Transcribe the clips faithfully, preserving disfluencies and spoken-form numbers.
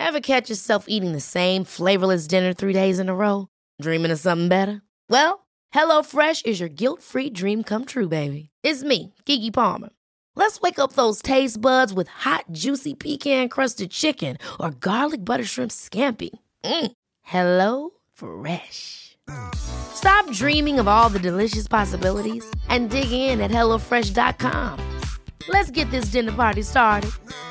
Ever catch yourself eating the same flavorless dinner three days in a row? Dreaming of something better? Well, HelloFresh is your guilt-free dream come true, baby. It's me, Keke Palmer. Let's wake up those taste buds with hot, juicy pecan-crusted chicken or garlic butter shrimp scampi. Mm. Hello Fresh. Stop dreaming of all the delicious possibilities and dig in at hello fresh dot com. Let's get this dinner party started.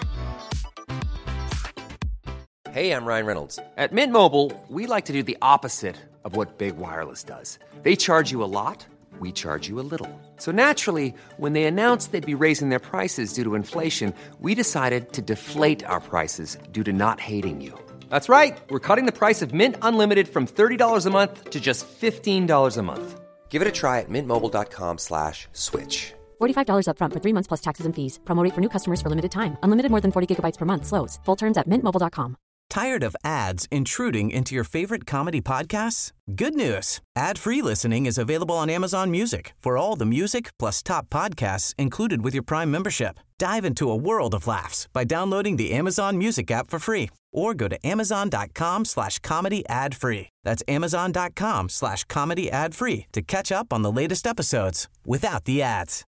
Hey, I'm Ryan Reynolds. At Mint Mobile, we like to do the opposite of what Big Wireless does. They charge you a lot, we charge you a little. So naturally, when they announced they'd be raising their prices due to inflation, we decided to deflate our prices due to not hating you. That's right. We're cutting the price of Mint Unlimited from thirty dollars a month to just fifteen dollars a month. Give it a try at mintmobile.com slash switch. forty-five dollars up front for three months plus taxes and fees. Promo rate for new customers for limited time. Unlimited more than forty gigabytes per month. Slows full terms at mint mobile dot com. Tired of ads intruding into your favorite comedy podcasts? Good news. Ad-free listening is available on Amazon Music for all the music plus top podcasts included with your Prime membership. Dive into a world of laughs by downloading the Amazon Music app for free or go to amazon.com slash comedy ad free. That's amazon.com slash comedy ad free to catch up on the latest episodes without the ads.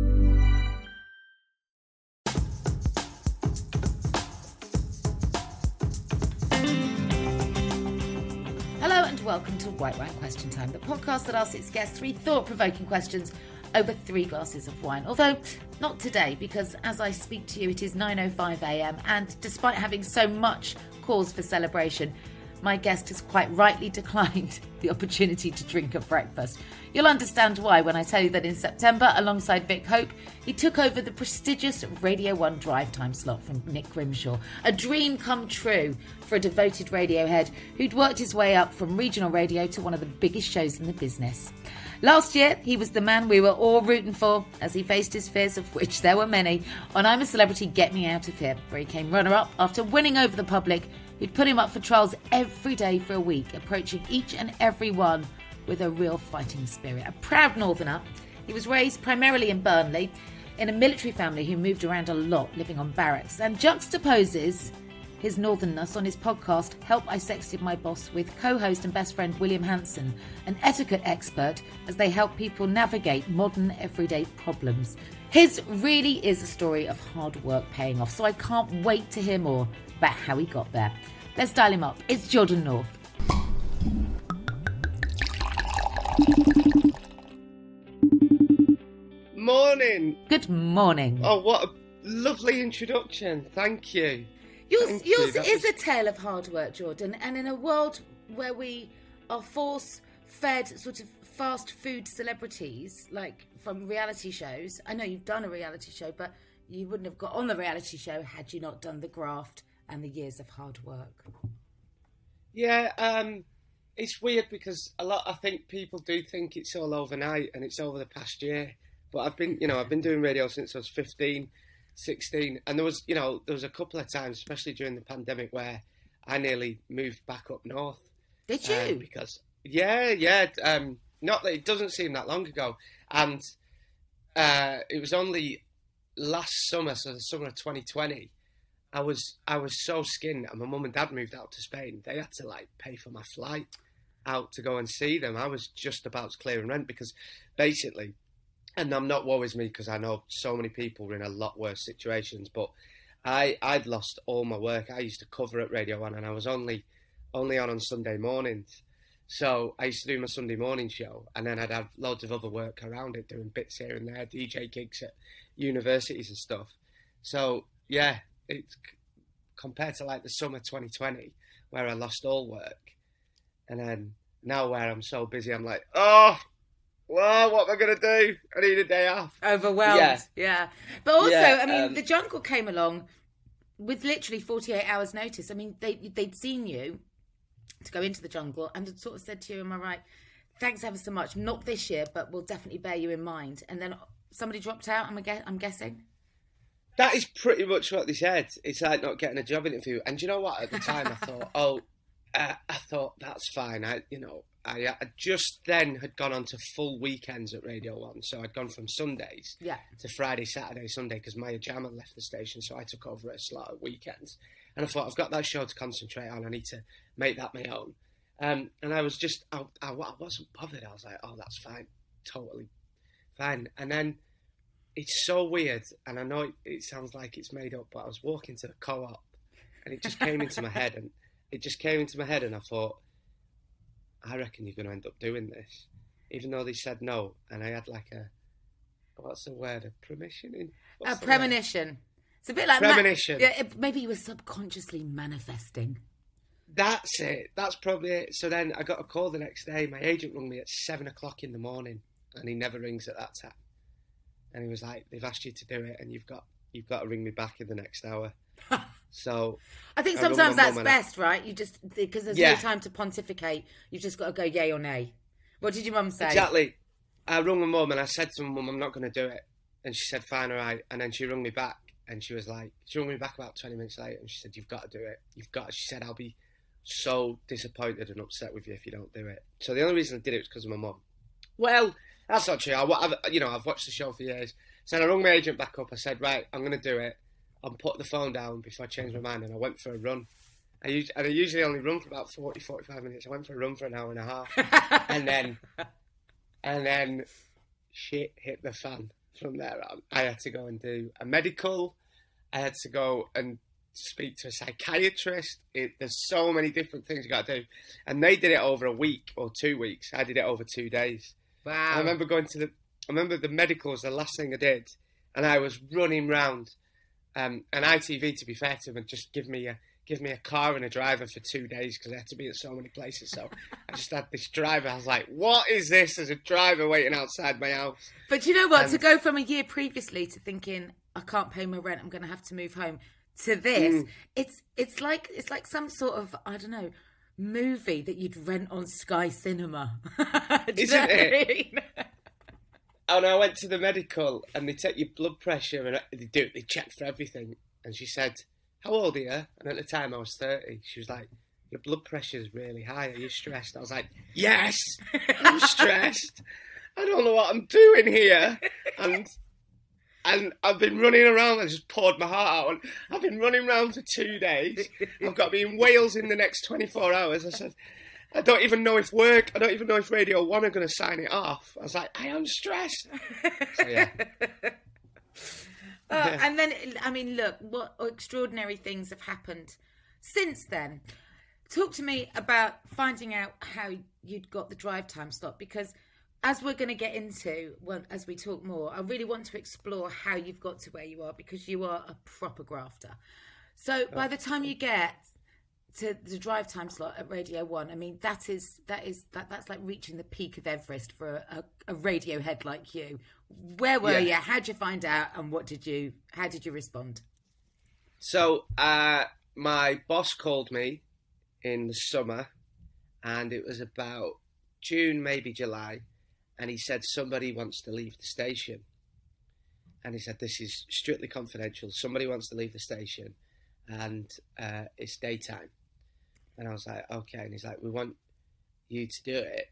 Hello and welcome to White Wine Question Time, the podcast that asks its guests three thought-provoking questions over three glasses of wine. Although, not today, because as I speak to you, it is nine oh five a.m. and despite having so much cause for celebration, my guest has quite rightly declined the opportunity to drink at breakfast. You'll understand why when I tell you that in September, alongside Vic Hope, he took over the prestigious Radio one drive time slot from Nick Grimshaw. A dream come true for a devoted Radiohead who'd worked his way up from regional radio to one of the biggest shows in the business. Last year, he was the man we were all rooting for as he faced his fears, of which there were many, on I'm a Celebrity, Get Me Out of Here, where he came runner-up after winning over the public who'd put him up for trials every day for a week, approaching each and every one with a real fighting spirit. A proud northerner, he was raised primarily in Burnley, in a military family who moved around a lot, living on barracks, and juxtaposes his northernness on his podcast, Help I Sexted My Boss, with co-host and best friend William Hanson, an etiquette expert, as they help people navigate modern everyday problems. His really is a story of hard work paying off, so I can't wait to hear more about how he got there. Let's dial him up. It's Jordan North. Morning. Good morning. Oh, what a lovely introduction. Thank you. Yours, Thank yours you. That is was... a tale of hard work, Jordan, and in a world where we are force-fed sort of fast food celebrities, like from reality shows. I know you've done a reality show, but you wouldn't have got on the reality show had you not done the graft and the years of hard work. Yeah, um, it's weird because a lot, I think people do think it's all overnight and it's over the past year. But I've been, you know, I've been doing radio since I was fifteen, sixteen. And there was, you know, there was a couple of times, especially during the pandemic, where I nearly moved back up north. Did you? Um, because, yeah, yeah. Um, not that it doesn't seem that long ago. And uh, it was only last summer, so the summer of twenty twenty, I was I was so skinned, and my mum and dad moved out to Spain. They had to like pay for my flight out to go and see them. I was just about to clear rent because basically, and I'm not worries me because I know so many people were in a lot worse situations, but I I'd lost all my work. I used to cover at Radio One, and I was only only on on Sunday mornings. So I used to do my Sunday morning show, and then I'd have loads of other work around it, doing bits here and there, D J gigs at universities and stuff. So yeah, it's compared to like the summer twenty twenty where I lost all work, and then now where I'm so busy, I'm like, oh, well, what am I going to do? I need a day off. Overwhelmed, yeah. yeah. But also, yeah, I mean, um, the Jungle came along with literally forty-eight hours notice. I mean, they, they'd seen you to go into the Jungle and had sort of said to you, am I right, thanks ever so much, not this year, but we'll definitely bear you in mind. And then somebody dropped out, I'm, I'm guessing? That is pretty much what they said. It's like not getting a job interview. And do you know what? At the time, I thought, oh, uh, I thought that's fine. I, you know, I, I just then had gone on to full weekends at Radio One. So I'd gone from Sundays yeah. to Friday, Saturday, Sunday, because Maya Jam had left the station. So I took over a slot at weekends. And I thought, I've got that show to concentrate on. I need to make that my own. Um, and I was just, I, I, I wasn't bothered. I was like, oh, that's fine. Totally fine. And then it's so weird. And I know it, it sounds like it's made up, but I was walking to the co-op and it just came into my head. And it just came into my head and I thought, I reckon you're going to end up doing this. Even though they said no. And I had like a, what's the word? A premonition? In, a premonition. Word? It's a bit like premonition. Ma- yeah, it, maybe you were subconsciously manifesting. That's it. That's probably it. So then I got a call the next day. My agent rang me at seven o'clock in the morning, and he never rings at that time. And he was like, "They've asked you to do it, and you've got you've got to ring me back in the next hour." So I think I sometimes that's best, I... right? You just because there's yeah. no time to pontificate. You've just got to go yay or nay. What did your mum say? Exactly. I rung my mum and I said to my mum, "I'm not going to do it," and she said, "Fine, all right." And then she rung me back, and she was like, she rung me back about twenty minutes later, and she said, "You've got to do it. You've got." She said, "I'll be so disappointed and upset with you if you don't do it." So the only reason I did it was because of my mum. Well, that's not true. I, I've, you know, I've watched the show for years. So I rung my agent back up. I said, right, I'm going to do it. I'll put the phone down before I change my mind. And I went for a run. I, used, and I usually only run for about forty, forty-five minutes. I went for a run for an hour and a half. and then, and then shit hit the fan from there on. I had to go and do a medical. I had to go and speak to a psychiatrist. It, there's so many different things you got to do, and they did it over a week or two weeks. I did it over two days. Wow! I remember going to the. I remember the medical was the last thing I did, and I was running round. Um, and I T V, to be fair to them, just give me a give me a car and a driver for two days because I had to be at so many places. So I just had this driver. I was like, "What is this?" As a driver waiting outside my house. But you know what? And, to go from a year previously to thinking I can't pay my rent, I'm going to have to move home. To this, mm. it's it's like it's like some sort of I don't know movie that you'd rent on Sky Cinema, isn't it? And I went to the medical, and they take your blood pressure, and they do they check for everything. And she said, "How old are you?" And at the time, I was thirty. She was like, "Your blood pressure is really high. Are you stressed?" I was like, "Yes, I'm stressed. I don't know what I'm doing here." And And I've been running around. I just poured my heart out. I've been running around for two days. I've got to be in Wales in the next twenty-four hours. I said, I don't even know if work, I don't even know if Radio one are going to sign it off. I was like, I am stressed. So, yeah. Uh, and then, I mean, look, what extraordinary things have happened since then. Talk to me about finding out how you'd got the drive time slot, because as we're going to get into, well, as we talk more, I really want to explore how you've got to where you are, because you are a proper grafter. So by the time you get to the drive time slot at Radio One, I mean, that is that is that that's like reaching the peak of Everest for a, a, a radio head like you. Where were yeah. you? How'd you find out? And what did you? How did you respond? So uh, my boss called me in the summer, and it was about June, maybe July. And he said, somebody wants to leave the station. And he said, this is strictly confidential. Somebody wants to leave the station and uh, it's daytime. And I was like, okay. And he's like, we want you to do it.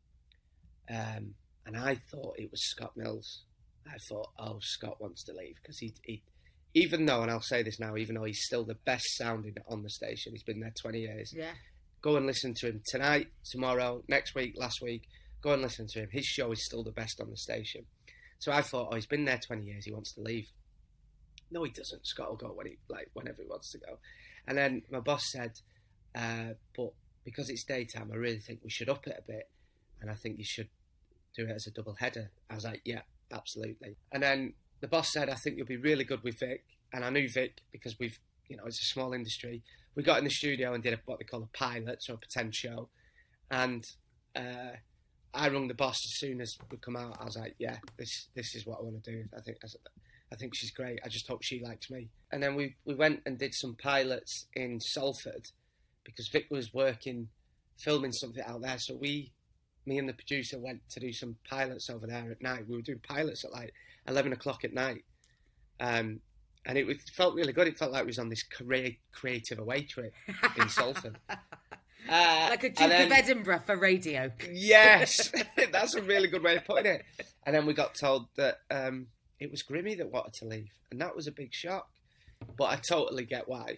Um, and I thought it was Scott Mills. I thought, oh, Scott wants to leave. Because he, he, even though, and I'll say this now, even though he's still the best sounding on the station, he's been there twenty years. Yeah. Go and listen to him tonight, tomorrow, next week, last week. Go and listen to him. His show is still the best on the station. So I thought, oh, he's been there twenty years. He wants to leave. No, he doesn't. Scott will go when he, like, whenever he wants to go. And then my boss said, uh, but because it's daytime, I really think we should up it a bit. And I think you should do it as a double header. I was like, yeah, absolutely. And then the boss said, I think you'll be really good with Vic. And I knew Vic because we've, you know, it's a small industry. We got in the studio and did a, what they call a pilot, so a pretend show. And, uh, I rung the boss as soon as we come out. I was like, yeah, this this is what I want to do. I think I think she's great. I just hope she likes me. And then we, we went and did some pilots in Salford because Vic was working, filming something out there. So we, me and the producer went to do some pilots over there at night. We were doing pilots at like eleven o'clock at night. Um, and it, it felt really good. It felt like we was on this crea- creative away trip in Salford. Uh, like a Duke then, of Edinburgh for radio. Yes, that's a really good way of putting it. And then we got told that um, it was Grimmy that wanted to leave. And that was a big shock. But I totally get why.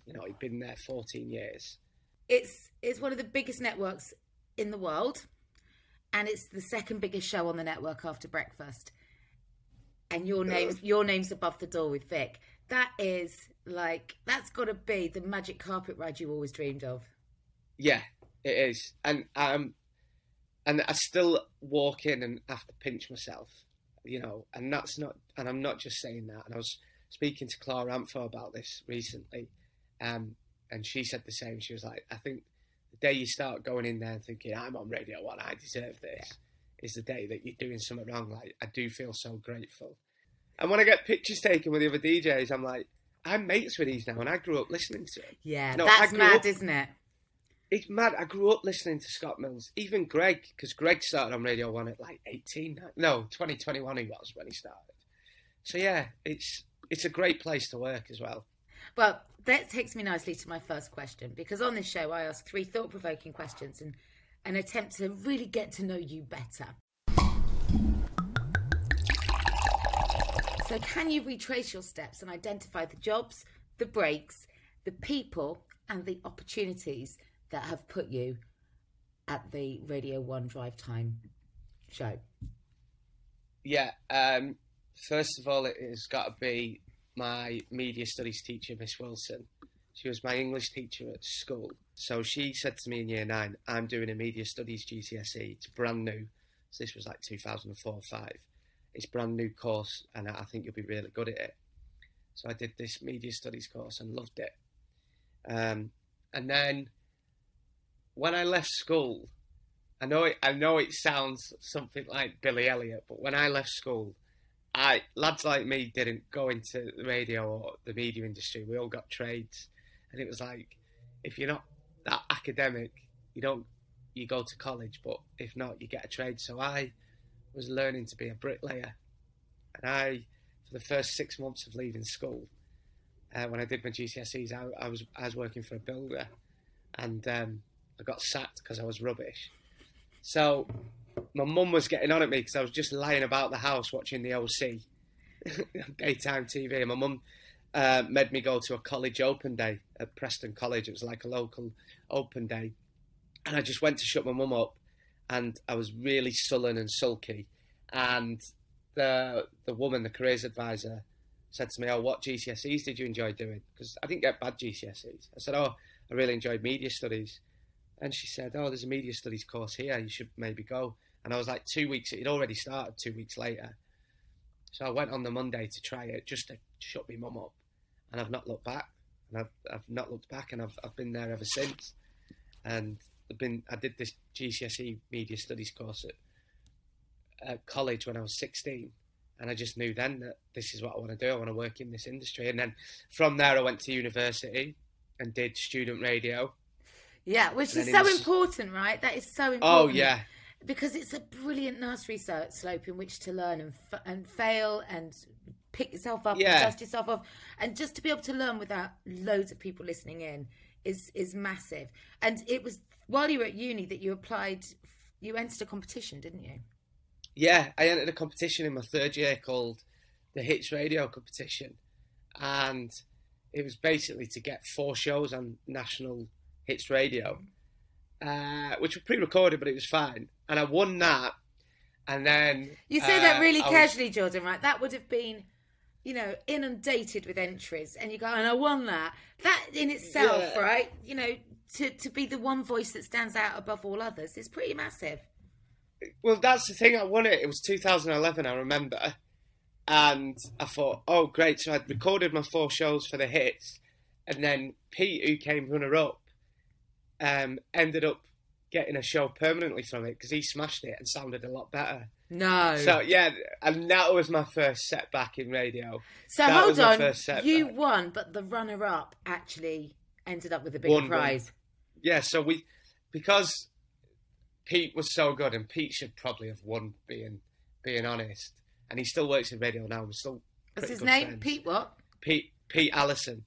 you know, he'd been there fourteen years. It's it's one of the biggest networks in the world, and it's the second biggest show on the network after Breakfast. And your name's your name's above the door with Vic. That is like that's got to be the magic carpet ride you always dreamed of. Yeah, it is, and um, and I still walk in and have to pinch myself, you know, and that's not, and I'm not just saying that. And I was speaking to Clara Amfo about this recently, um, and she said the same. She was like, I think the day you start going in there and thinking, I'm on Radio One, I deserve this, yeah. is the day that you're doing something wrong. Like, I do feel so grateful. And when I get pictures taken with the other D Js, I'm like, I'm mates with these now, and I grew up listening to them. Yeah, no, that's mad, up, isn't it? It's mad. I grew up listening to Scott Mills, even Greg, because Greg started on Radio One at like eighteen. No, twenty twenty-one he was when he started. So yeah, it's it's a great place to work as well. Well, that takes me nicely to my first question, because on this show I ask three thought-provoking questions and an attempt to really get to know you better. So can you retrace your steps and identify the jobs, the breaks, the people and the opportunities that have put you at the Radio One Drive Time show? Yeah, um, first of all, it has got to be my media studies teacher, Miss Wilson. She was my English teacher at school. So she said to me in year nine, I'm doing a media studies G C S E. It's brand new. So this was like two thousand four or five. It's a brand new course, and I think you'll be really good at it. So I did this media studies course and loved it. Um, and then when I left school, I know it, I know it sounds something like Billy Elliot, but when I left school, I lads like me didn't go into the radio or the media industry. We all got trades, and it was like, if you're not that academic, you don't you go to college, but if not, you get a trade. So I was learning to be a bricklayer, and I, for the first six months of leaving school, uh, when I did my G C S Es, I, I was I was working for a builder, and um, I got sacked because I was rubbish. So my mum was getting on at me because I was just lying about the house watching the O C, daytime T V. And my mum uh, made me go to a college open day at Preston College. It was like a local open day, and I just went to shut my mum up. And I was really sullen and sulky. And the the woman, the careers advisor, said to me, oh, what G C S Es did you enjoy doing? Because I didn't get bad G C S Es. I said, oh, I really enjoyed media studies. And she said, oh, there's a media studies course here. You should maybe go. And I was like two weeks, it had already started two weeks later. So I went on the Monday to try it just to shut my mum up. And I've not looked back. And I've, I've not looked back, and I've, I've been there ever since. And I've been, I did this G C S E media studies course at, at college when I was sixteen, and I just knew then that this is what I want to do. I want to work in this industry. And then from there I went to university and did student radio. Yeah, which is so was... important, right? That is so important. Oh, yeah. Because it's a brilliant nursery slope in which to learn and f- and fail and pick yourself up yeah. and dust yourself off. And just to be able to learn without loads of people listening in is is massive. And it was while you were at uni that you applied, you entered a competition, didn't you? Yeah, I entered a competition in my third year called the Hits Radio Competition. And it was basically to get four shows on national Hits Radio, uh, which were pre-recorded, but it was fine. And I won that. And then... You say uh, that really I casually, was... Jordan, right? That would have been, you know, inundated with entries. And you go, and I won that. That in itself, yeah. right? You know, to, to be the one voice that stands out above all others is pretty massive. Well, that's the thing. I won it. It was two thousand eleven, I remember. And I thought, oh, great. So I'd recorded my four shows for the hits. And then Pete, who came runner-up, um, ended up getting a show permanently from it because he smashed it and sounded a lot better. No. So, yeah, and that was my first setback in radio. So, that hold on. You won, but the runner-up actually ended up with a bigger Won, prize. Won. Yeah, so we... Because Pete was so good, and Pete should probably have won, being being honest. And he still works in radio now. We're still What's his good name? friends. Pete what? Pete Pete Allison.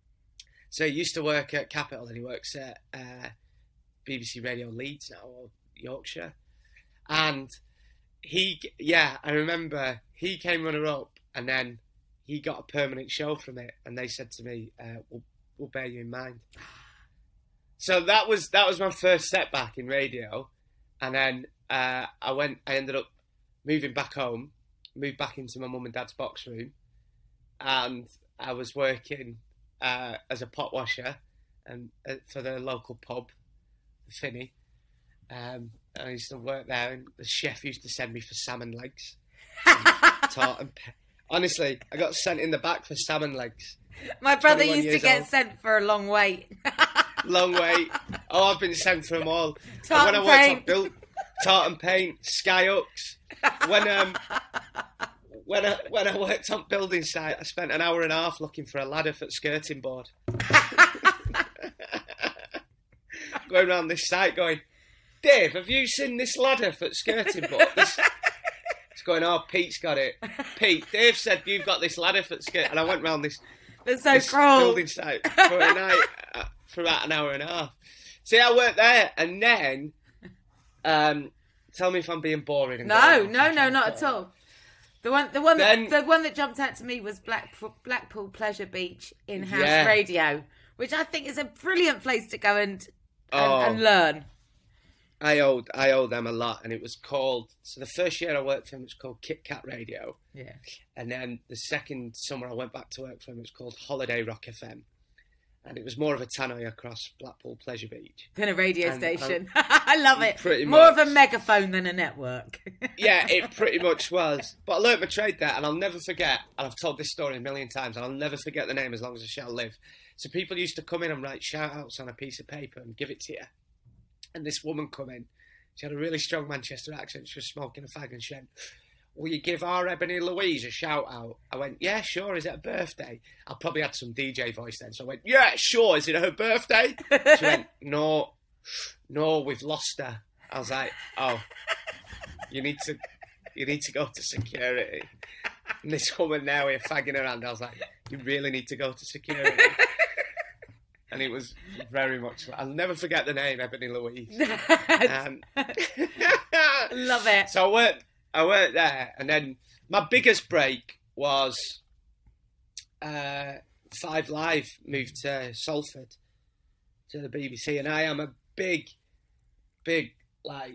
So he used to work at Capital, and he works at uh, B B C Radio Leeds now, or Yorkshire. And he, yeah, I remember he came runner-up, and then he got a permanent show from it. And they said to me, uh, we'll, will bear you in mind. So that was that was my first setback in radio, and then uh, I went. I ended up moving back home, moved back into my mum and dad's box room, and I was working uh, as a pot washer and uh, for the local pub, the Finney. Um, and I used to work there, and the chef used to send me for salmon legs. and, and pe- Honestly, I got sent in the back for salmon legs. My brother used to get old. sent for a long wait. Long wait. Oh, I've been sent for them all. Tart and when and I worked paint. on build, tart and paint, sky hooks. When um, when I when I worked on building site, I spent an hour and a half looking for a ladder for the skirting board. Going around this site, going, Dave, have you seen this ladder for the skirting board? This, it's going, oh, Pete's got it. Pete, Dave said you've got this ladder for the skirt, and I went round this. That's so this cruel. building site for a night, uh, for about an hour and a half. See, I worked there, and then, um, tell me if I'm being boring. and No, going no, on. no, not at all. The one, the one, Then- that, the one that jumped out to me was Blackpool, Blackpool Pleasure Beach in-house Yeah. radio, which I think is a brilliant place to go and and, Oh. and learn. I owed I owed them a lot, and it was called. So the first year I worked for them, it was called Kit Kat Radio, Yeah. and then the second summer I went back to work for them, it was called Holiday Rock F M, and it was more of a tannoy across Blackpool Pleasure Beach. Than a radio And- station. I love it. Pretty More of much. a megaphone than a network. Yeah, it pretty much was. But I learnt my trade there, and I'll never forget, and I've told this story a million times, and I'll never forget the name as long as I shall live. So people used to come in and write shout-outs on a piece of paper and give it to you. And this woman come in, she had a really strong Manchester accent, she was smoking a fag, and she went, will you give our Ebony Louise a shout-out? I went, yeah, sure, is it a birthday? I probably had some D J voice then, so I went, yeah, sure, is it her birthday? She went, no, no, we've lost her. I was like, oh, you need to, you need to go to security. And this woman now here fagging around, I was like, you really need to go to security. And it was very much, I'll never forget the name, Ebony Louise. Um, Love it. so I worked, I worked there, and then my biggest break was uh, Five Live moved to Salford, to the B B C, and I am a big, big, like,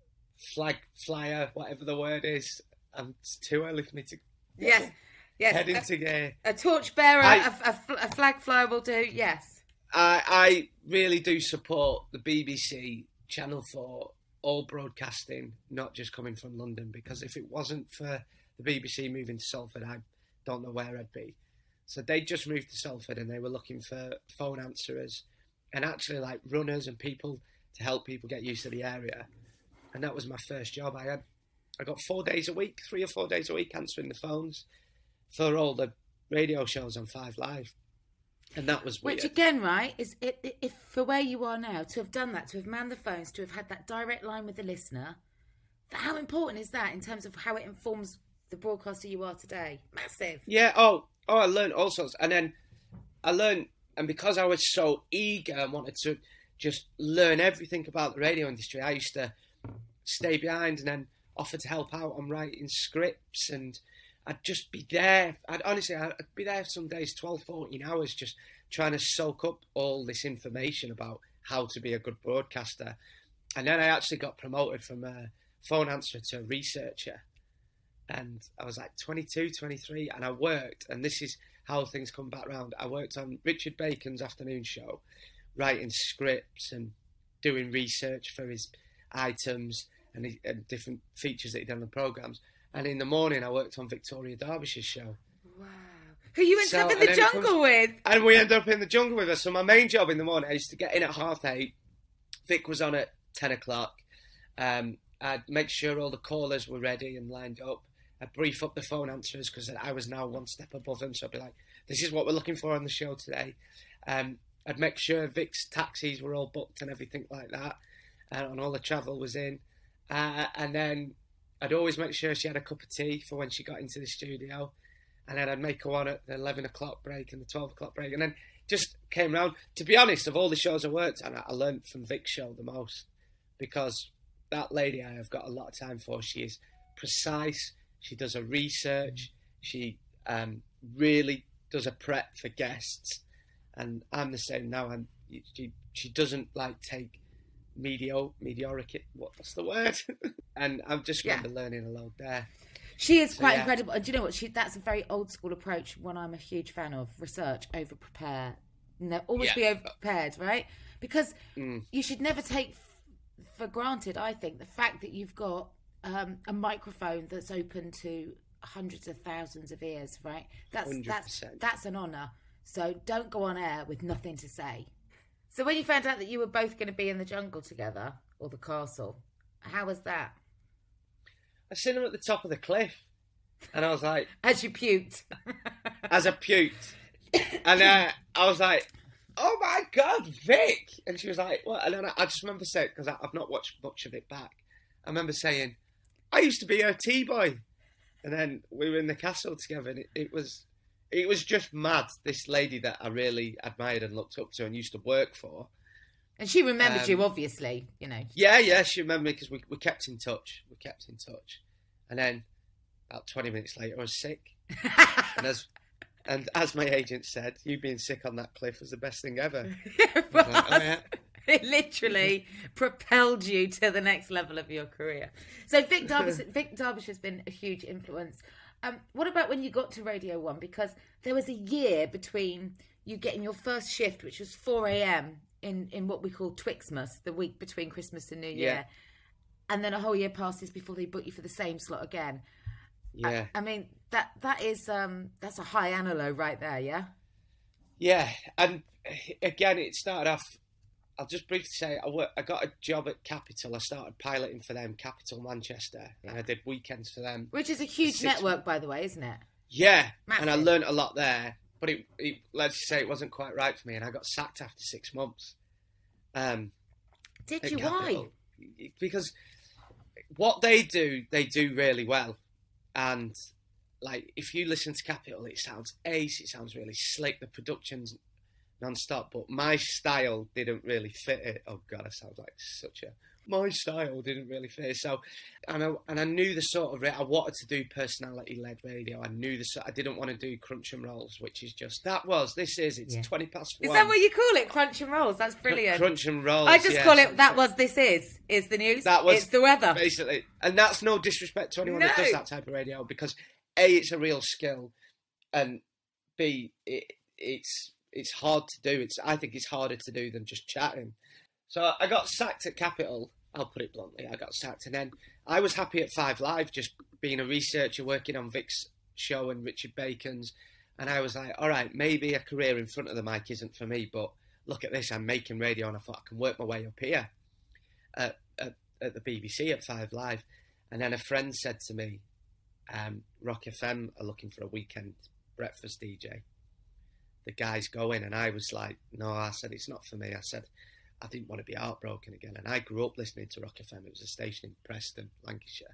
flag flyer, whatever the word is. Um, it's too early for me to Yes. Yes. head A, into gear. a torchbearer, I- a, a, fl- a flag flyer will do, yes. I, I really do support the B B C, Channel four, all broadcasting, not just coming from London, because if it wasn't for the B B C moving to Salford, I don't know where I'd be. So they just moved to Salford, and they were looking for phone answerers and actually like runners and people to help people get used to the area. And that was my first job. I had, I got four days a week, three or four days a week answering the phones for all the radio shows on Five Live. And that was weird. Which again, right, is it, it, if for where you are now, to have done that, to have manned the phones, to have had that direct line with the listener, how important is that in terms of how it informs the broadcaster you are today? Massive. Yeah, oh, oh, I learned all sorts. And then I learned, and because I was so eager and wanted to just learn everything about the radio industry, I used to stay behind and then offer to help out on writing scripts, and I'd just be there. I'd honestly, I'd be there some days, twelve, fourteen hours, just trying to soak up all this information about how to be a good broadcaster. And then I actually got promoted from a phone answerer to a researcher. And I was like twenty-two, twenty-three, and I worked, and this is how things come back round. I worked on Richard Bacon's afternoon show, writing scripts and doing research for his items and, his, and different features that he'd done on the programmes. And in the morning, I worked on Victoria Derbyshire's show. Wow. Who you ended So, up in and the then it jungle comes- with? And we ended up in the jungle with her. So my main job in the morning, I used to get in at half eight. Vic was on at ten o'clock. Um, I'd make sure all the callers were ready and lined up. I'd brief up the phone answerers because I was now one step above them. So I'd be like, this is what we're looking for on the show today. Um, I'd make sure Vic's taxis were all booked and everything like that. Uh, and all the travel was in. Uh, and then I'd always make sure she had a cup of tea for when she got into the studio. And then I'd make her one at the eleven o'clock break and the twelve o'clock break. And then just came round. To be honest, of all the shows I worked on, I learned from Vic's show the most. Because that lady I have got a lot of time for. She is precise. She does her research. She um, really does a prep for guests. and I'm the same now. And she she doesn't like take medio mediocrity. What's the word? And I just remember yeah. learning a load there. She is so, quite yeah. incredible. And do you know what? She that's a very old school approach. One I'm a huge fan of: research, over prepare. No, always yeah. be over prepared, right? Because mm. you should never take f- for granted. I think the fact that you've got um, a microphone that's open to hundreds of thousands of ears, right? That's one hundred percent. that's that's an honour. So don't go on air with nothing to say. So when you found out that you were both going to be in the jungle together, or the castle, how was that? I seen him at the top of the cliff, and I was like... As you puked. As I puked. And uh, I was like, oh my God, Vic! And she was like, what? And then I, I just remember saying, because I've not watched much of it back, I remember saying, I used to be her T-boy. And then we were in the castle together, and it, it was... It was just mad, this lady that I really admired and looked up to and used to work for. And she remembered um, you, obviously, you know. Yeah, yeah, she remembered me because we, we kept in touch. We kept in touch. And then about twenty minutes later, I was sick. and, as, and as my agent said, you being sick on that cliff was the best thing ever. It, was. Like, oh, yeah. It literally propelled you to the next level of your career. So Vic Derbyshire, Vic Derbyshire has been a huge influence. Um, what about when you got to Radio One? Because there was a year between you getting your first shift, which was four a.m. in, in what we call Twixmas, the week between Christmas and New Year. Yeah. And then a whole year passes before they book you for the same slot again. Yeah. I, I mean, that that is um, that's a high and a low right there, yeah? Yeah. And again, it started off, I'll just briefly say, I, work, I got a job at Capital. I started piloting for them, Capital Manchester, and I did weekends for them. Which is a huge network, by the way, isn't it? Yeah, Massive. And I learned a lot there. But it, it, let's just say it wasn't quite right for me, and I got sacked after six months. Um, did you? Capital. Why? Because what they do, they do really well. And like, if you listen to Capital, it sounds ace. It sounds really slick. The production's non-stop, but my style didn't really fit it. Oh God, I sound like such a... My style didn't really fit it. So, and I, and I knew the sort of... I wanted to do personality-led radio. I knew the sort... I didn't want to do crunch and rolls, which is just... That was, this is, it's yeah. twenty past one. Is that what you call it? Crunch and rolls? That's brilliant. Crunch and rolls, I just yeah, call it, that was, this is. Is the news. That was... It's the weather. Basically. And that's no disrespect to anyone no. that does that type of radio, because A, it's a real skill, and B, it, it's... It's hard to do. It's I think it's harder to do than just chatting. So I got sacked at Capital. I'll put it bluntly. I got sacked, and then I was happy at Five Live, just being a researcher, working on Vic's show and Richard Bacon's. And I was like, all right, maybe a career in front of the mic isn't for me, but look at this. I'm making radio, and I thought I can work my way up here at, at, at the B B C at Five Live. And then a friend said to me, um, Rock F M are looking for a weekend breakfast D J. The guy's going, and I was like, no, I said, it's not for me. I said, I didn't want to be heartbroken again. And I grew up listening to Rock F M. It was a station in Preston, Lancashire.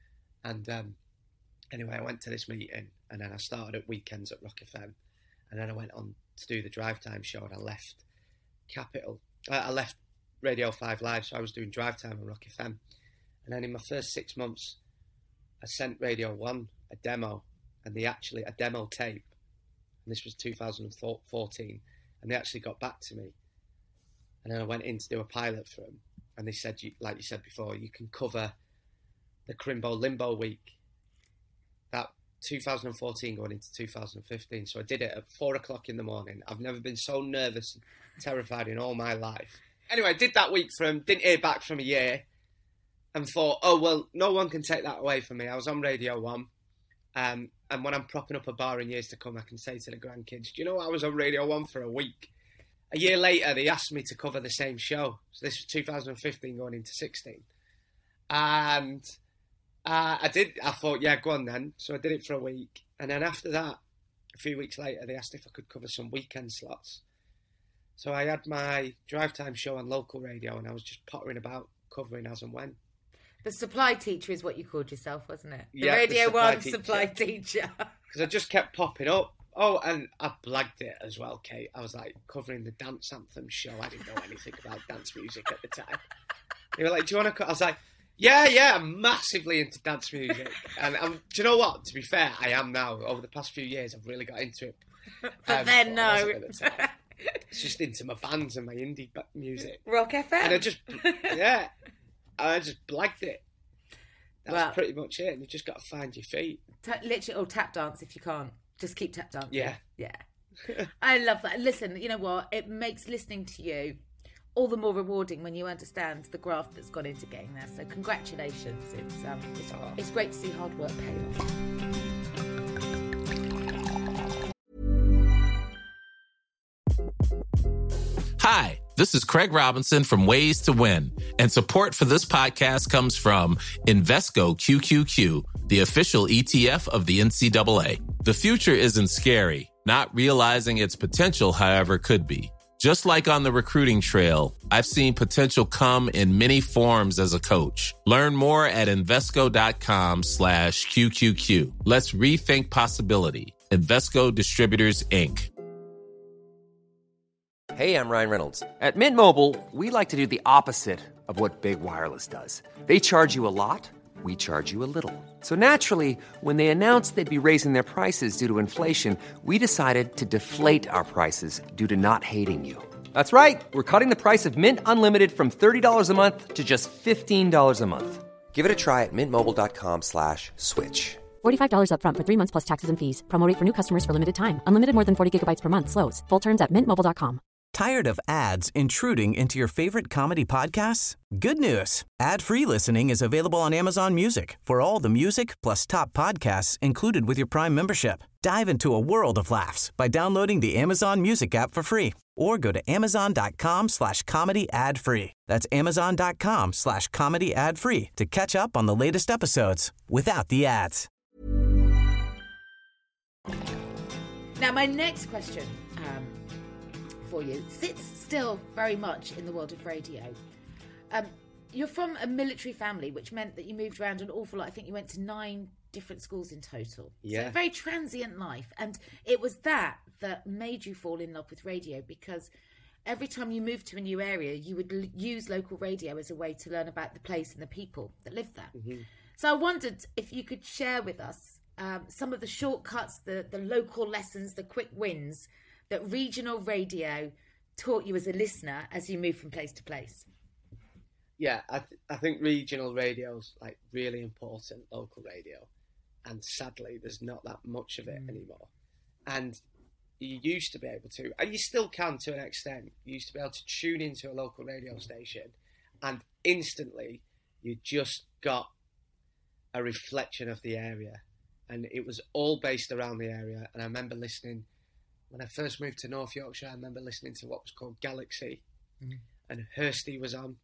And um, anyway, I went to this meeting, and then I started at weekends at Rock F M. And then I went on to do the drive time show, and I left Capital. Uh, I left Radio five Live, so I was doing drive time on Rock F M. And then in my first six months, I sent Radio one a demo, and they actually, a demo tape. And this was two thousand fourteen, and they actually got back to me. And then I went in to do a pilot for them, and they said, you, like you said before, you can cover the Crimbo Limbo week, that two thousand fourteen going into two thousand fifteen. So I did it at four o'clock in the morning. I've never been so nervous and terrified in all my life. Anyway, I did that week for them, didn't hear back from a year, and thought, oh, well, no one can take that away from me. I was on Radio one. Um, and when I'm propping up a bar in years to come, I can say to the grandkids, do you know I was on Radio one for a week? A year later, they asked me to cover the same show. So this was two thousand fifteen going into sixteen. And uh, I did, I thought, yeah, go on then. So I did it for a week. And then after that, a few weeks later, they asked if I could cover some weekend slots. So I had my drive time show on local radio, and I was just pottering about covering as and when. The supply teacher is what you called yourself, wasn't it? The yeah, Radio the supply one teacher. supply teacher. Because I just kept popping up. Oh, and I blagged it as well, Kate. I was like covering the dance anthem show. I didn't know anything about dance music at the time. They were like, do you want to... Co-? I was like, yeah, yeah, I'm massively into dance music. And um, do you know what? To be fair, I am now. Over the past few years, I've really got into it. But um, then, no. The was just into my bands and my indie music. Rock F M. And I just, yeah, I just blagged it. That's Well- pretty much it. And you just got to find your feet. Ta- literally, or tap dance if you can't. Just keep tap dancing. Yeah. Yeah. I love that. Listen, you know what? It makes listening to you all the more rewarding when you understand the graft that's gone into getting there. So congratulations. It's um, it's, Oh. it's great to see hard work pay off. Hi, this is Craig Robinson from Ways to Win, and support for this podcast comes from Invesco Q Q Q, the official E T F of the N C double A. The future isn't scary. Not realizing its potential, however, could be. Just like on the recruiting trail, I've seen potential come in many forms as a coach. Learn more at Invesco.com slash QQQ. Let's rethink possibility. Invesco Distributors, Incorporated. Hey, I'm Ryan Reynolds. At Mint Mobile, we like to do the opposite of what Big Wireless does. They charge you a lot, we charge you a little. So naturally, when they announced they'd be raising their prices due to inflation, we decided to deflate our prices due to not hating you. That's right. We're cutting the price of Mint Unlimited from thirty dollars a month to just fifteen dollars a month. Give it a try at mintmobile.com slash switch. forty-five dollars up front for three months plus taxes and fees. Promo rate for new customers for limited time. Unlimited more than forty gigabytes per month slows. Full terms at mint mobile dot com. Tired of ads intruding into your favorite comedy podcasts? Good news. Ad-free listening is available on Amazon Music for all the music plus top podcasts included with your Prime membership. Dive into a world of laughs by downloading the Amazon Music app for free or go to amazon.com slash comedy ad free. That's amazon.com slash comedy ad free to catch up on the latest episodes without the ads. Now, my next question um, for you sits still very much in the world of radio. Um, you're from a military family, which meant that you moved around an awful lot. I think you went to nine different schools in total. Yeah. So a very transient life. And it was that that made you fall in love with radio, because every time you moved to a new area, you would l- use local radio as a way to learn about the place and the people that lived there. Mm-hmm. So I wondered if you could share with us um, some of the shortcuts, the, the local lessons, the quick wins that regional radio taught you as a listener as you moved from place to place. Yeah, I, th- I think regional radio's like really important, local radio. And sadly, there's not that much of it mm. anymore. And you used to be able to, and you still can to an extent, you used to be able to tune into a local radio station and instantly you just got a reflection of the area. And it was all based around the area. And I remember listening, when I first moved to North Yorkshire, I remember listening to what was called Galaxy. Mm. And Hursty was on.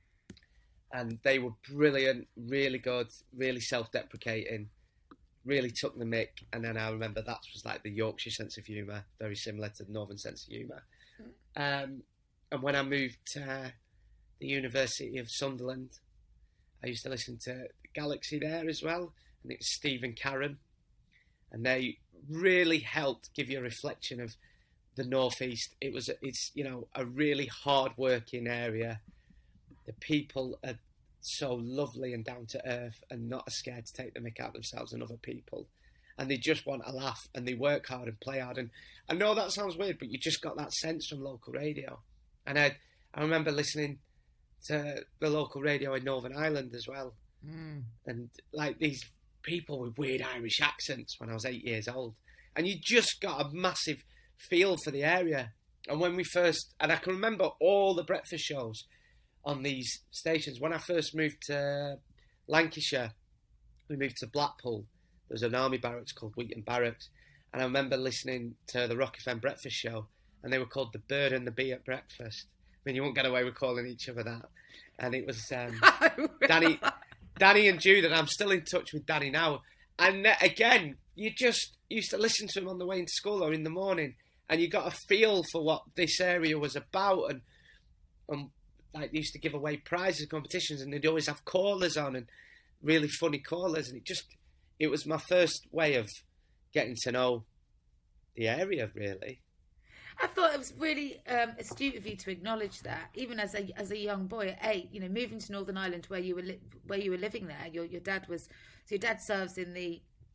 And they were brilliant, really good, really self-deprecating, really took the mick. And then I remember that was like the Yorkshire sense of humour, very similar to the Northern sense of humour. Mm. Um, and when I moved to the University of Sunderland, I used to listen to Galaxy there as well. And it was Steve and Karen. And they really helped give you a reflection of the Northeast. It was, it's, you know, a really hard-working area. The people are so lovely and down to earth and not as scared to take the mick out of themselves and other people. And they just want to laugh and they work hard and play hard. And I know that sounds weird, but you just got that sense from local radio. And I, I remember listening to the local radio in Northern Ireland as well. Mm. And like these people with weird Irish accents when I was eight years old. And you just got a massive feel for the area. And when we first, and I can remember all the breakfast shows on these stations. When I first moved to Lancashire, we moved to Blackpool. There was an army barracks called Wheaton Barracks. And I remember listening to the Rock F M breakfast show, and they were called The Bird and the Bee at Breakfast. I mean, you won't get away with calling each other that. And it was um, Danny, Danny and Jude, and I'm still in touch with Danny now. And uh, again, you just used to listen to him on the way into school or in the morning, and you got a feel for what this area was about. And, and like, they used to give away prizes, competitions, and they'd always have callers on, and really funny callers. And it just, it was my first way of getting to know the area, really. I thought it was really um, astute of you to acknowledge that, even as a as a young boy at eight. You know, moving to Northern Ireland, where you were li- where you were living there. Your your dad was so your dad serves in the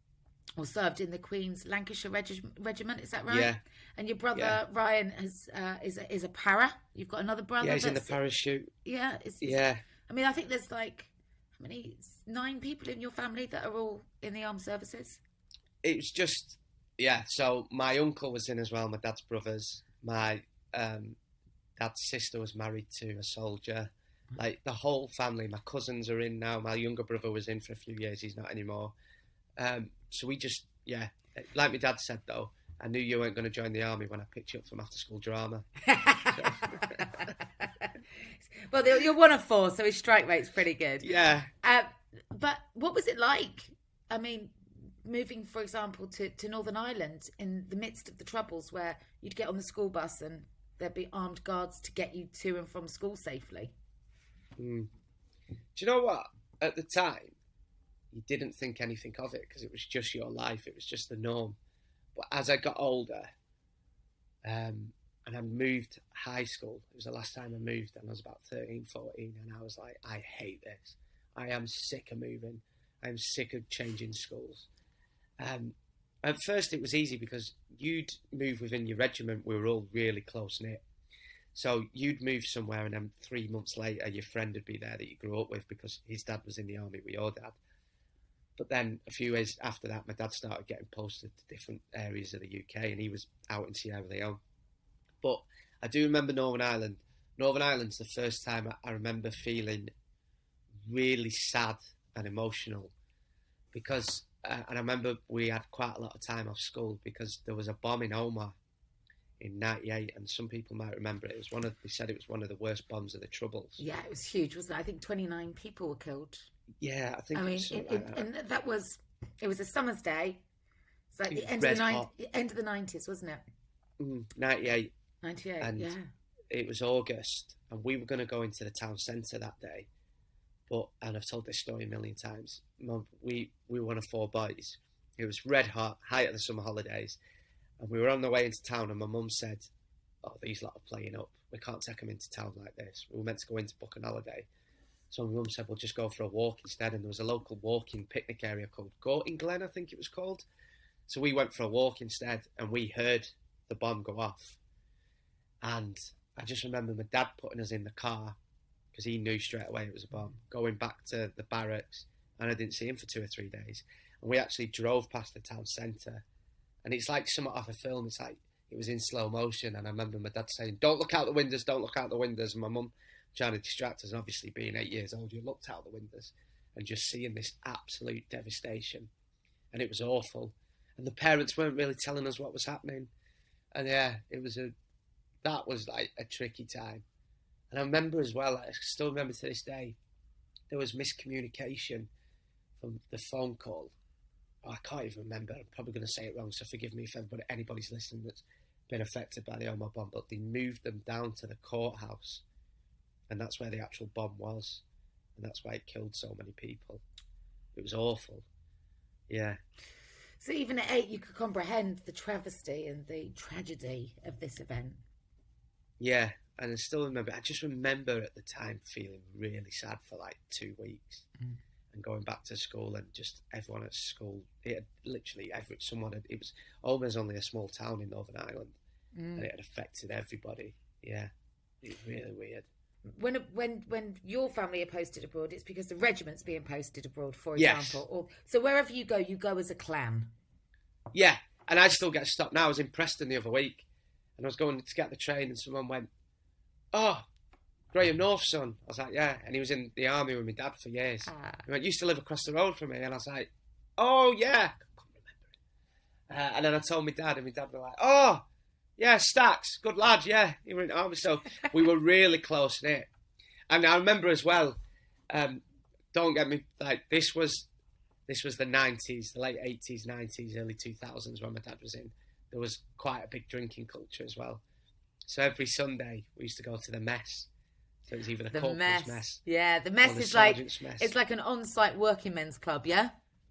or served in the Queen's Lancashire Regi- Regiment. Is that right? Yeah. And your brother Yeah. Ryan has uh, is a, is a para. You've got another brother. Yeah, he's in the that's- parachute. Yeah. It's, it's- Yeah. I mean, I think there's like how many nine people in your family that are all in the armed services. It was just, yeah. So my uncle was in as well. My dad's brothers. My um, dad's sister was married to a soldier. Like the whole family. My cousins are in now. My younger brother was in for a few years. He's not anymore. Um, so we just, yeah. Like my dad said though, I knew you weren't going to join the army when I picked you up from after school drama. Well, you're one of four, so his strike rate's pretty good. Yeah. Uh, but what was it like? I mean, moving, for example, to, to Northern Ireland in the midst of the Troubles, where you'd get on the school bus and there'd be armed guards to get you to and from school safely. Mm. Do you know what? At the time, you didn't think anything of it because it was just your life. It was just the norm. But as I got older, um, and I moved high school, it was the last time I moved, and I was about thirteen, fourteen, and I was like, I hate this. I am sick of moving. I'm sick of changing schools. Um, at first, it was easy because you'd move within your regiment. We were all really close-knit. So you'd move somewhere, and then three months later, your friend would be there that you grew up with because his dad was in the army with your dad. But then a few years after that, my dad started getting posted to different areas of the U K, and he was out in Sierra Leone. But I do remember Northern Ireland. Northern Ireland's the first time I remember feeling really sad and emotional because, uh, and I remember we had quite a lot of time off school because there was a bomb in Omagh in ninety-eight, and some people might remember it. It was one of, they said it was one of the worst bombs of the Troubles. Yeah, it was huge, wasn't it? I think twenty-nine people were killed. Yeah, I think. I it mean, was it, like it, that. and that was it was a summer's day. It's like It the was end of red the nine, hot. end of the nineties, wasn't it? Mm, ninety-eight. Ninety-eight. And yeah. it was August, and we were going to go into the town centre that day. But, and I've told this story a million times, Mum, we, we were one of four boys. It was red hot, height of the summer holidays. And we were on the way into town, and my mum said, oh, these lot are playing up. We can't take them into town like this. We were meant to go into book an holiday. So my mum said, we'll just go for a walk instead. And there was a local walking picnic area called Gortin Glen, I think it was called. So we went for a walk instead, and we heard the bomb go off. And I just remember my dad putting us in the car because he knew straight away it was a bomb, going back to the barracks, and I didn't see him for two or three days. And we actually drove past the town centre, and it's like something off a film. It's like it was in slow motion, and I remember my dad saying, don't look out the windows, don't look out the windows, and my mum trying to distract us, and obviously being eight years old, you looked out the windows and just seeing this absolute devastation, and it was awful. And the parents weren't really telling us what was happening, and yeah, it was a that was like a tricky time. And I remember as well, I still remember to this day, there was miscommunication from the phone call. Oh, I can't even remember. I'm probably going to say it wrong, so forgive me if everybody, anybody's listening that's been affected by the Omagh bomb. But they moved them down to the courthouse, and that's where the actual bomb was, and that's why it killed so many people. It was awful. Yeah. So even at eight, you could comprehend the travesty and the tragedy of this event. Yeah, and I still remember, I just remember at the time feeling really sad for like two weeks mm. and going back to school, and just everyone at school, it had literally, every, someone had, it was almost only a small town in Northern Ireland, mm. and it had affected everybody. Yeah, it was really weird. When when when your family are posted abroad, it's because the regiment's being posted abroad, for yes. example. Or, so wherever you go, you go as a clan. Yeah, and I still get stopped now. I was in Preston the other week, and I was going to get the train, and someone went, oh, Graham North's son. I was like, yeah. And he was in the army with my dad for years. Ah. He went, used to live across the road from me. And I was like, oh, yeah. I can't remember it. Uh, and then I told my dad, and my dad was like, oh, yeah, Stacks, good lad, yeah. He were in the army. So we were really close-knit. And I remember as well, um, don't get me, like, this was this was the nineties, the late eighties, nineties, early two thousands when my dad was in. There was quite a big drinking culture as well. So every Sunday we used to go to the mess. So it was either the, the corporal's mess. mess. Yeah, the mess the is like mess. It's like an on-site working men's club, yeah?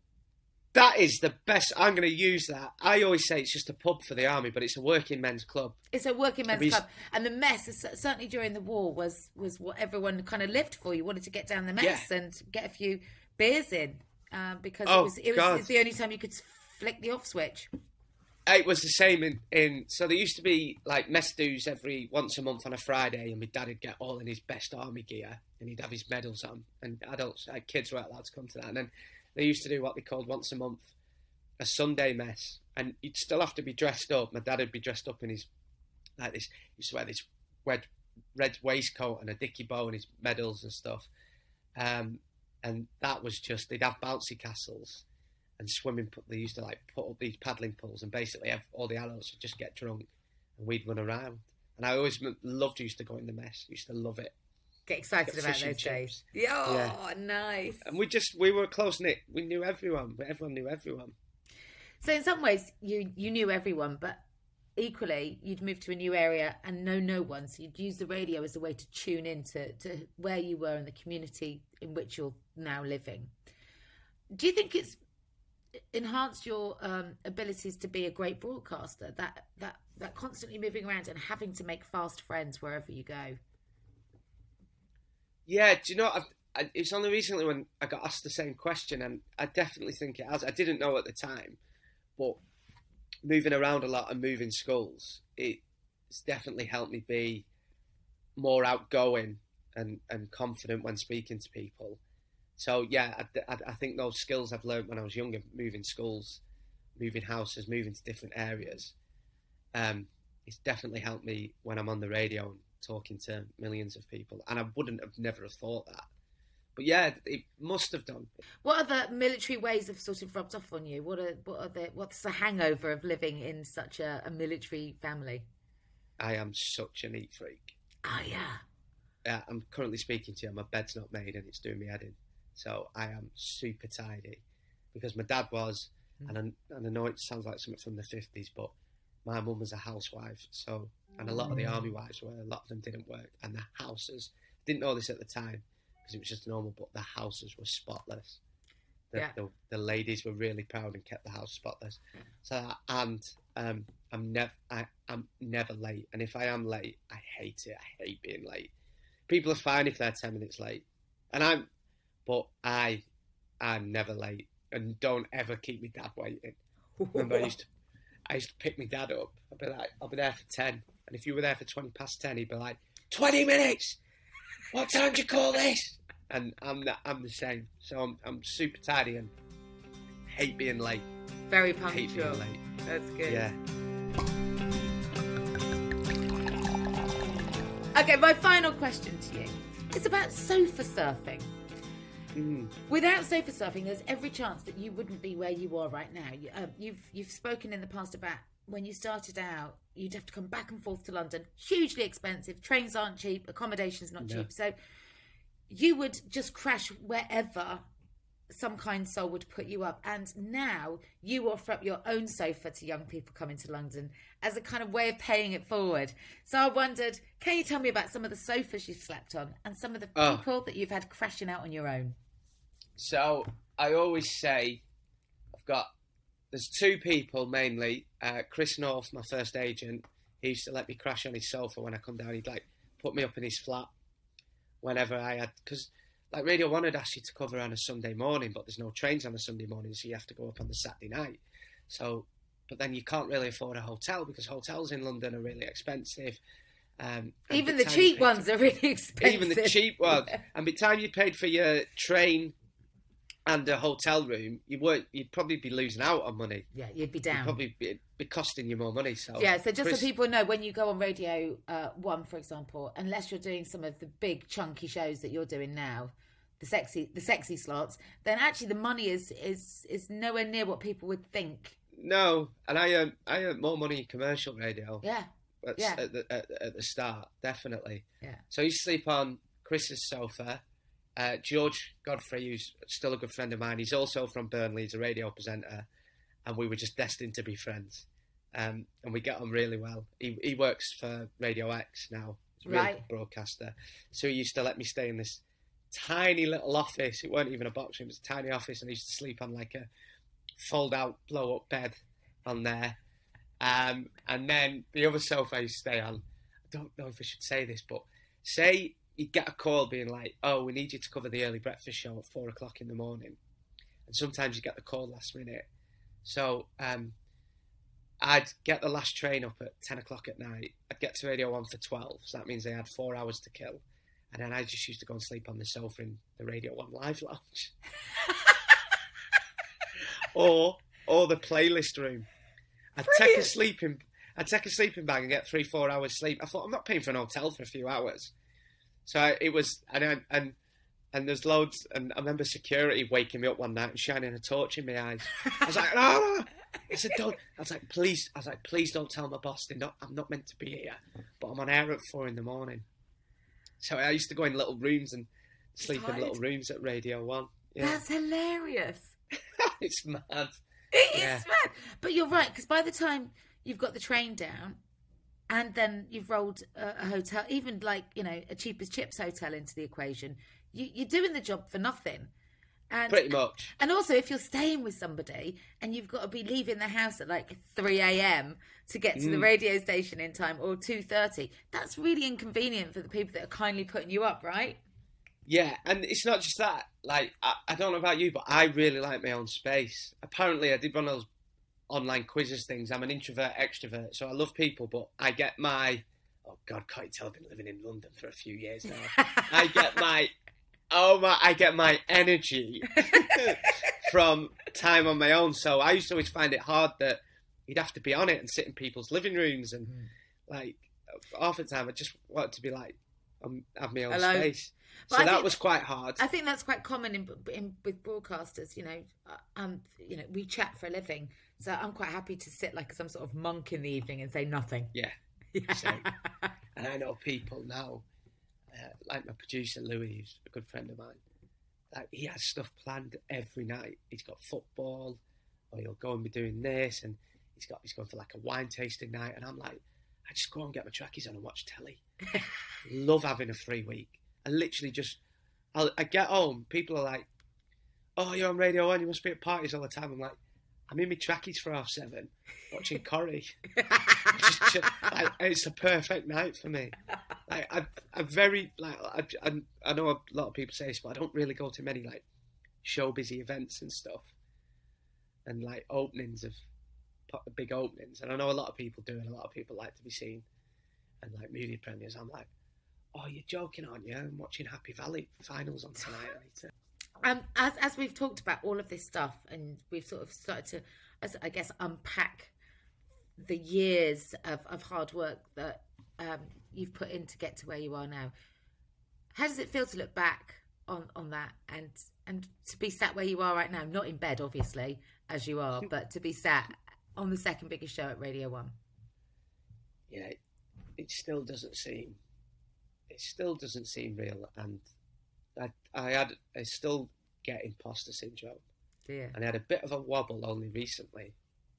That is the best. I'm going to use that. I always say it's just a pub for the army, but it's a working men's club. It's a working men's club. And the mess, is, certainly during the war, was was what everyone kind of lived for. You wanted to get down the mess yeah. and get a few beers in uh, because oh, it, was, it, was, it was the only time you could flick the off switch. It was the same in, in so there used to be like mess dues every once a month on a Friday, and my dad would get all in his best army gear and he'd have his medals on, and adults, like kids, weren't allowed to come to that. And then they used to do what they called once a month a Sunday mess, and you'd still have to be dressed up. My dad would be dressed up in his like this. He used to wear this red red waistcoat and a dicky bow and his medals and stuff. Um, and that was just, they'd have bouncy castles and swimming. They used to like put up these paddling pools, and basically have, all the adults would just get drunk and we'd run around. And I always loved, used to go in the mess. Used to love it. Get excited Get about fish and those days. chips. Yeah, oh, Yeah. nice. And we just, we were close knit. We knew everyone. Everyone knew everyone. So in some ways, you you knew everyone, but equally, you'd move to a new area and know no one. So you'd use the radio as a way to tune in to, to where you were in the community in which you're now living. Do you think it's enhanced your um, abilities to be a great broadcaster, that, that, that constantly moving around and having to make fast friends wherever you go? Yeah, do you know, I've, I, it's only recently when I got asked the same question, and I definitely think it has. I didn't know at the time, but moving around a lot and moving schools, it's definitely helped me be more outgoing and, and confident when speaking to people. So yeah, I, I, I think those skills I've learned when I was younger, moving schools, moving houses, moving to different areas, um, it's definitely helped me when I'm on the radio and talking to millions of people. And I wouldn't have never have thought that. But yeah, it must have done. What other military ways have sort of rubbed off on you? What are what are the what's the hangover of living in such a, a military family? I am such a neat freak. Oh yeah. Yeah, I'm currently speaking to you. My bed's not made and it's doing me head in. So I am super tidy because my dad was, mm. and, I, and I know it sounds like something from the fifties, but my mum was a housewife. So, and a lot of the army wives were, a lot of them didn't work, and the houses, didn't know this at the time because it was just normal, but the houses were spotless. The, yeah. the, the ladies were really proud and kept the house spotless. So, and um, I'm never, I, I'm never late, and if I am late, I hate it. I hate being late. People are fine if they're ten minutes late, and I'm, but I, I'm never late, and don't ever keep me dad waiting. Remember, I used to, I used to pick my dad up. I'd be like, I'll be there for ten, and if you were there for twenty past ten, he'd be like, twenty minutes. What time do you call this? And I'm the, I'm the same. So I'm I'm super tidy and hate being late. Very Hate being punctual. late. That's good. Yeah. Okay, my final question to you is about sofa surfing. Mm. Without sofa surfing, there's every chance that you wouldn't be where you are right now. You, uh, you've you've spoken in the past about when you started out, you'd have to come back and forth to London, hugely expensive. Trains aren't cheap, accommodation's not No. cheap. So you would just crash wherever some kind soul would put you up. And now you offer up your own sofa to young people coming to London as a kind of way of paying it forward. So I wondered, can you tell me about some of the sofas you've slept on and some of the Oh. people that you've had crashing out on your own? So I always say I've got, there's two people mainly. Uh, Chris North, my first agent, he used to let me crash on his sofa when I come down. He'd like put me up in his flat whenever I had, because like Radio One had asked you to cover on a Sunday morning, but there's no trains on a Sunday morning, so you have to go up on the Saturday night. So, but then you can't really afford a hotel because hotels in London are really expensive. Um, and Even by the time you cheap pay ones for- are really expensive. Even the cheap ones. And by the time you paid for your train and a hotel room, you weren't, you'd probably be losing out on money. Yeah, you'd be It'd down. probably be, be costing you more money. So Yeah, so just Chris- so people know, when you go on Radio uh, One, for example, unless you're doing some of the big chunky shows that you're doing now, the sexy the sexy slots, then actually the money is is is nowhere near what people would think. No, and I earn, I earn more money in commercial radio. Yeah, At, yeah. at, the, at, at the start, definitely. yeah. So I used to sleep on Chris's sofa. Uh, George Godfrey, who's still a good friend of mine, he's also from Burnley, he's a radio presenter, and we were just destined to be friends. Um, and we get on really well. He he works for Radio X now, he's a really Right. good broadcaster. So he used to let me stay in this tiny little office. It weren't even a box room, it was a tiny office, and I used to sleep on like a fold-out, blow-up bed on there. Um, and then the other sofa I used to stay on, I don't know if I should say this, but say you'd get a call being like, oh, we need you to cover the early breakfast show at four o'clock in the morning. And sometimes you get the call last minute. So um, I'd get the last train up at ten o'clock at night. I'd get to Radio one for twelve, so that means they had four hours to kill. And then I just used to go and sleep on the sofa in the Radio one Live lounge. or or the playlist room. I'd Brilliant. take a sleeping I'd take a sleeping bag and get three, four hours sleep. I thought, I'm not paying for an hotel for a few hours. So I, it was, and I, and and there's loads, and I remember security waking me up one night and shining a torch in my eyes. I was like, no, no. I said, don't. I was like, please. I was like, please don't tell my boss. They're not, I'm not meant to be here, but I'm on air at four in the morning. So I used to go in little rooms and sleep Tired. in little rooms at Radio One. Yeah. That's hilarious. It's mad. It yeah. is mad. But you're right, because by the time you've got the train down, and then you've rolled a, a hotel, even like, you know, a cheap as chips hotel into the equation, you, you're doing the job for nothing. And, Pretty much. And also, if you're staying with somebody and you've got to be leaving the house at like three a.m. to get to mm. the radio station in time, or two thirty, that's really inconvenient for the people that are kindly putting you up, right? Yeah, and it's not just that. Like, I, I don't know about you, but I really like my own space. Apparently, I did one of those online quizzes things. I'm an introvert, extrovert, so I love people, but I get my... Oh, God, can't you tell I've been living in London for a few years now? I get my... Oh my! I get my energy from time on my own. So I used to always find it hard that you'd have to be on it and sit in people's living rooms, and mm. like half the time I just wanted to be like um, have my own Hello. space. But so I that think, was quite hard. I think that's quite common in, in with broadcasters. You know, um, you know, we chat for a living, so I'm quite happy to sit like some sort of monk in the evening and say nothing. Yeah, yeah. So, and I know people now. Uh, like my producer Louis, who's a good friend of mine, like he has stuff planned every night. He's got football, or he'll go and be doing this, and he's got he's going for like a wine tasting night. And I'm like, I just go and get my trackies on and watch telly. Love having a free week. I literally just, I'll, I get home, people are like, "Oh, you're on Radio One. You must be at parties all the time." I'm like, I'm in my trackies for half seven, watching Corrie. just, just, like, it's a perfect night for me. Like, I, I'm very like I, I, I know a lot of people say this, but I don't really go to many like show busy events and stuff, and like openings of big openings. And I know a lot of people do, and a lot of people like to be seen, and like movie premieres. I'm like, oh, you're joking, aren't you? I'm watching Happy Valley finals on tonight. I need to. Um, as as we've talked about all of this stuff, and we've sort of started to, as I guess, unpack the years of, of hard work that um, you've put in to get to where you are now. How does it feel to look back on, on that and and to be sat where you are right now? Not in bed, obviously, as you are, but to be sat on the second biggest show at Radio One. Yeah, it, it still doesn't seem. It still doesn't seem real, and. I, I had I still get imposter syndrome, yeah. and I had a bit of a wobble only recently,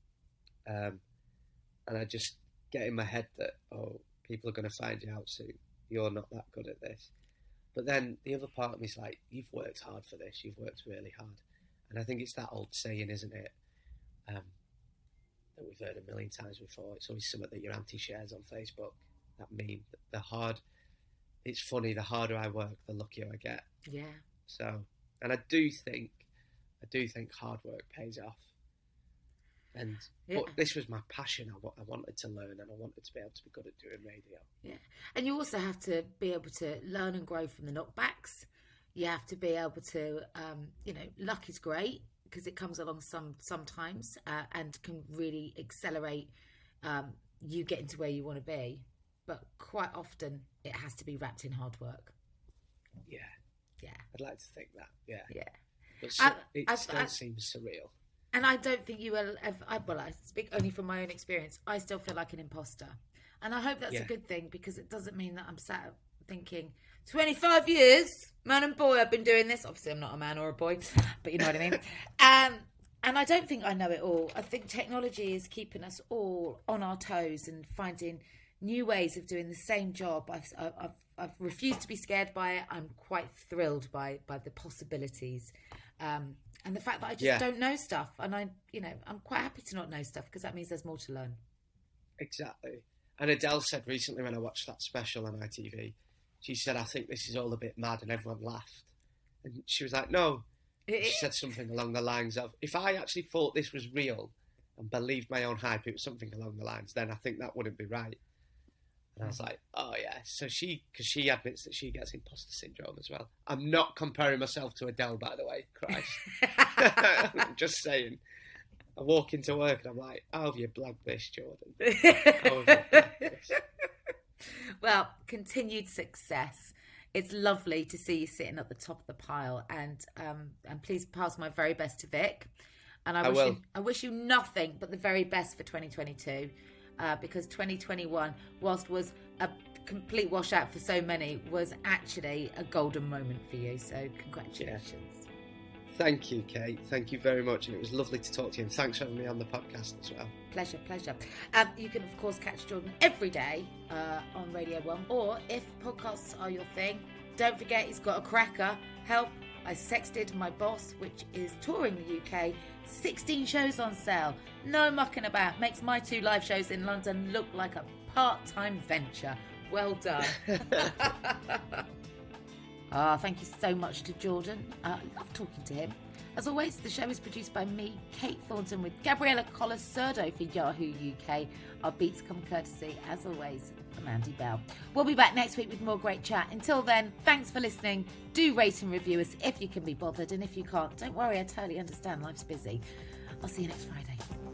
um, and I just get in my head that oh, people are going to find you out soon. You're not that good at this, but then the other part of me is like, you've worked hard for this. You've worked really hard, and I think it's that old saying, isn't it? Um, that we've heard a million times before. It's always something that your auntie shares on Facebook. That meme, the hard. It's funny, the harder I work, the luckier I get. Yeah. So, and I do think, I do think hard work pays off. And yeah. but this was my passion. I, I wanted to learn, and I wanted to be able to be good at doing radio. Yeah. And you also have to be able to learn and grow from the knockbacks. You have to be able to, um, you know, luck is great because it comes along some sometimes uh, and can really accelerate um, you getting to where you want to be. But quite often it has to be wrapped in hard work. Yeah. Yeah. I'd like to think that. Yeah. Yeah. But so, I, it I, still I, seems surreal. And I don't think you will ever, I, well, I speak only from my own experience. I still feel like an imposter. And I hope that's yeah. a good thing because it doesn't mean that I'm sat thinking, twenty-five years, man and boy, I've been doing this. Obviously, I'm not a man or a boy, but you know what I mean. Um, and I don't think I know it all. I think technology is keeping us all on our toes and finding new ways of doing the same job. I've, I've, I've refused to be scared by it. I'm quite thrilled by, by the possibilities. Um, and the fact that I just yeah. don't know stuff. And I, you know, I'm quite happy to not know stuff because that means there's more to learn. Exactly. And Adele said recently when I watched that special on I T V, she said, I think this is all a bit mad, and everyone laughed. And she was like, no, She said something along the lines of, if I actually thought this was real and believed my own hype, it was something along the lines, then I think that wouldn't be right. And I was like, oh yeah. So she, because she admits that she gets imposter syndrome as well. I'm not comparing myself to Adele, by the way. Christ. I'm just saying. I walk into work and I'm like, how have you blagged this, Jordan? How have you blagged this? Well, continued success. It's lovely to see you sitting at the top of the pile, and um, and please pass my very best to Vic. And I, I wish will. you, I wish you nothing but the very best for twenty twenty-two, uh, because twenty twenty-one, whilst was a complete washout for so many, was actually a golden moment for you. So congratulations. Yeah. Thank you, Kate. Thank you very much. And it was lovely to talk to you. And thanks for having me on the podcast as well. Pleasure, pleasure. Um, you can, of course, catch Jordan every day uh, on Radio one. Or if podcasts are your thing, don't forget he's got a cracker. Help, I sexted my boss, which is touring the U K. sixteen shows on sale. No mucking about. Makes my two live shows in London look like a part-time venture. Well done. Ah, oh, thank you so much to Jordan. Uh, I love talking to him. As always, the show is produced by me, Kate Thornton, with Gabriella Collis-Surdo for Yahoo U K. Our beats come courtesy, as always, from Andy Bell. We'll be back next week with more great chat. Until then, thanks for listening. Do rate and review us if you can be bothered, and if you can't, don't worry, I totally understand. Life's busy. I'll see you next Friday.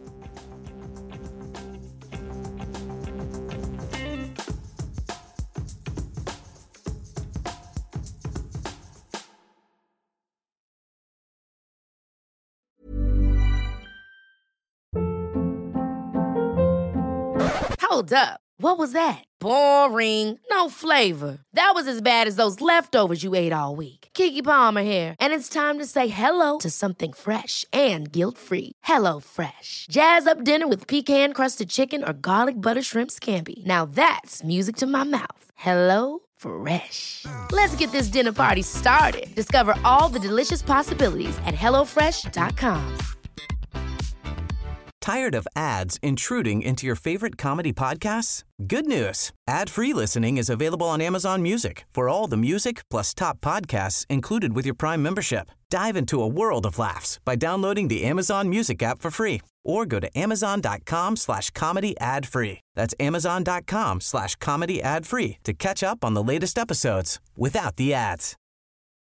Hold up. What was that? Boring. No flavor. That was as bad as those leftovers you ate all week. Keke Palmer here, and it's time to say hello to something fresh and guilt-free. Hello Fresh. Jazz up dinner with pecan-crusted chicken or garlic butter shrimp scampi. Now that's music to my mouth. Hello Fresh. Let's get this dinner party started. Discover all the delicious possibilities at hello fresh dot com. Tired of ads intruding into your favorite comedy podcasts? Good news. Ad-free listening is available on Amazon Music for all the music plus top podcasts included with your Prime membership. Dive into a world of laughs by downloading the Amazon Music app for free or go to amazon.com slash comedy ad free. That's amazon.com slash comedy ad free to catch up on the latest episodes without the ads.